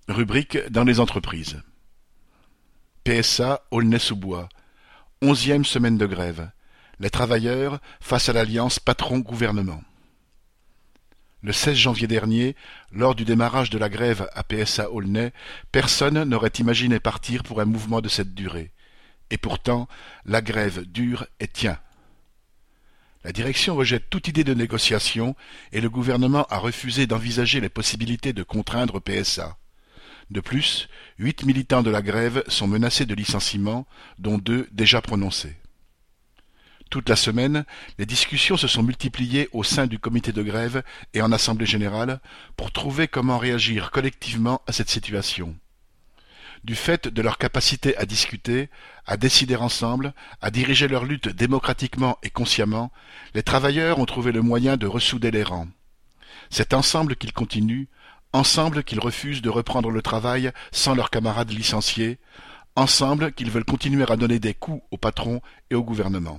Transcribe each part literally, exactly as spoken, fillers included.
Rubrique dans les entreprises. P S A Aulnay-sous-Bois. Onzième semaine de grève. Les travailleurs face à l'alliance patron-gouvernement. Le seize janvier dernier, lors du démarrage de la grève à P S A Aulnay, personne n'aurait imaginé partir pour un mouvement de cette durée. Et pourtant, la grève dure et tient. La direction rejette toute idée de négociation et le gouvernement a refusé d'envisager les possibilités de contraindre P S A. De plus, huit militants de la grève sont menacés de licenciement, dont deux déjà prononcés. Toute la semaine, les discussions se sont multipliées au sein du comité de grève et en assemblée générale pour trouver comment réagir collectivement à cette situation. Du fait de leur capacité à discuter, à décider ensemble, à diriger leur lutte démocratiquement et consciemment, les travailleurs ont trouvé le moyen de ressouder les rangs. C'est ensemble qu'ils continuent, ensemble qu'ils refusent de reprendre le travail sans leurs camarades licenciés, ensemble qu'ils veulent continuer à donner des coups au patron et au gouvernement.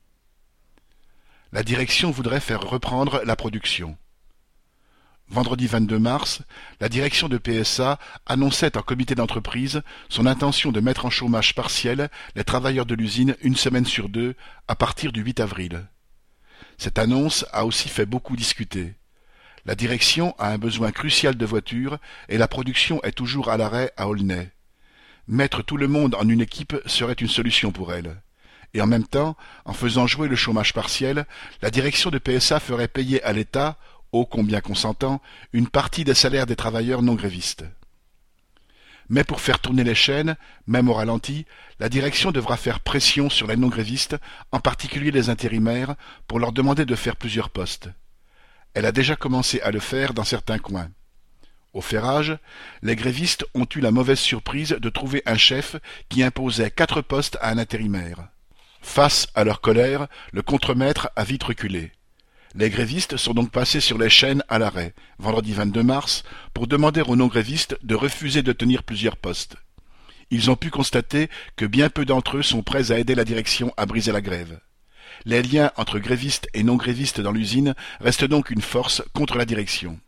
La direction voudrait faire reprendre la production. Vendredi vingt-deux mars, la direction de P S A annonçait en comité d'entreprise son intention de mettre en chômage partiel les travailleurs de l'usine une semaine sur deux à partir du huit avril. Cette annonce a aussi fait beaucoup discuter. La direction a un besoin crucial de voitures et la production est toujours à l'arrêt à Aulnay. Mettre tout le monde en une équipe serait une solution pour elle. Et en même temps, en faisant jouer le chômage partiel, la direction de P S A ferait payer à l'État, ô combien consentant, une partie des salaires des travailleurs non grévistes. Mais pour faire tourner les chaînes, même au ralenti, la direction devra faire pression sur les non grévistes, en particulier les intérimaires, pour leur demander de faire plusieurs postes. Elle a déjà commencé à le faire dans certains coins. Au ferrage, les grévistes ont eu la mauvaise surprise de trouver un chef qui imposait quatre postes à un intérimaire. Face à leur colère, le contremaître a vite reculé. Les grévistes sont donc passés sur les chaînes à l'arrêt, vendredi vingt-deux mars, pour demander aux non-grévistes de refuser de tenir plusieurs postes. Ils ont pu constater que bien peu d'entre eux sont prêts à aider la direction à briser la grève. Les liens entre grévistes et non-grévistes dans l'usine restent donc une force contre la direction.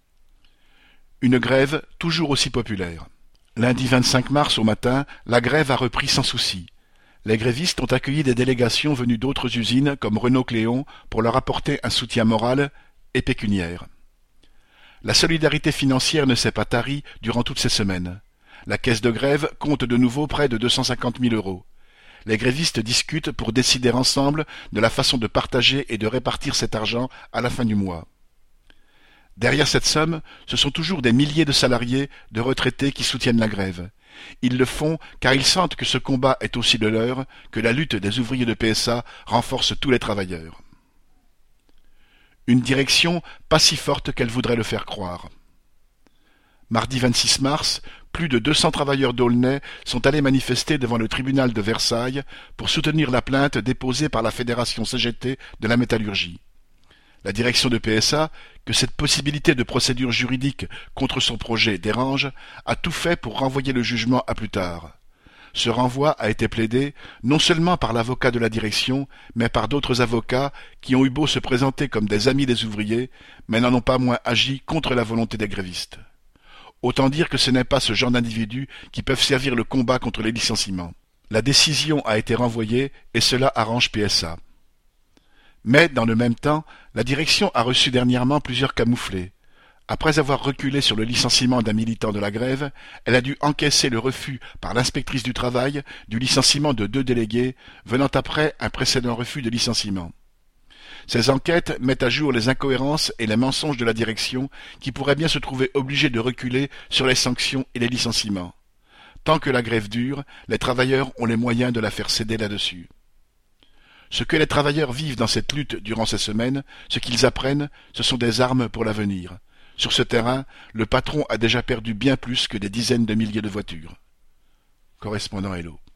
Une grève toujours aussi populaire. Lundi vingt-cinq mars au matin, la grève a repris sans souci. Les grévistes ont accueilli des délégations venues d'autres usines comme Renault-Cléon pour leur apporter un soutien moral et pécuniaire. La solidarité financière ne s'est pas tarie durant toutes ces semaines. La caisse de grève compte de nouveau près de deux cent cinquante mille euros. Les grévistes discutent pour décider ensemble de la façon de partager et de répartir cet argent à la fin du mois. Derrière cette somme, ce sont toujours des milliers de salariés, de retraités qui soutiennent la grève. Ils le font car ils sentent que ce combat est aussi le leur, que la lutte des ouvriers de P S A renforce tous les travailleurs. Une direction pas si forte qu'elle voudrait le faire croire. Mardi vingt-six mars, plus de deux cents travailleurs d'Aulnay sont allés manifester devant le tribunal de Versailles pour soutenir la plainte déposée par la fédération C G T de la métallurgie. La direction de P S A, que cette possibilité de procédure juridique contre son projet dérange, a tout fait pour renvoyer le jugement à plus tard. Ce renvoi a été plaidé non seulement par l'avocat de la direction, mais par d'autres avocats qui ont eu beau se présenter comme des amis des ouvriers, mais n'en ont pas moins agi contre la volonté des grévistes. Autant dire que ce n'est pas ce genre d'individus qui peuvent servir le combat contre les licenciements. La décision a été renvoyée et cela arrange P S A. Mais, dans le même temps, la direction a reçu dernièrement plusieurs camouflets. Après avoir reculé sur le licenciement d'un militant de la grève, elle a dû encaisser le refus par l'inspectrice du travail du licenciement de deux délégués, venant après un précédent refus de licenciement. Ces enquêtes mettent à jour les incohérences et les mensonges de la direction qui pourrait bien se trouver obligée de reculer sur les sanctions et les licenciements. Tant que la grève dure, les travailleurs ont les moyens de la faire céder là-dessus. Ce que les travailleurs vivent dans cette lutte durant ces semaines, ce qu'ils apprennent, ce sont des armes pour l'avenir. Sur ce terrain, le patron a déjà perdu bien plus que des dizaines de milliers de voitures. Correspondant Hello.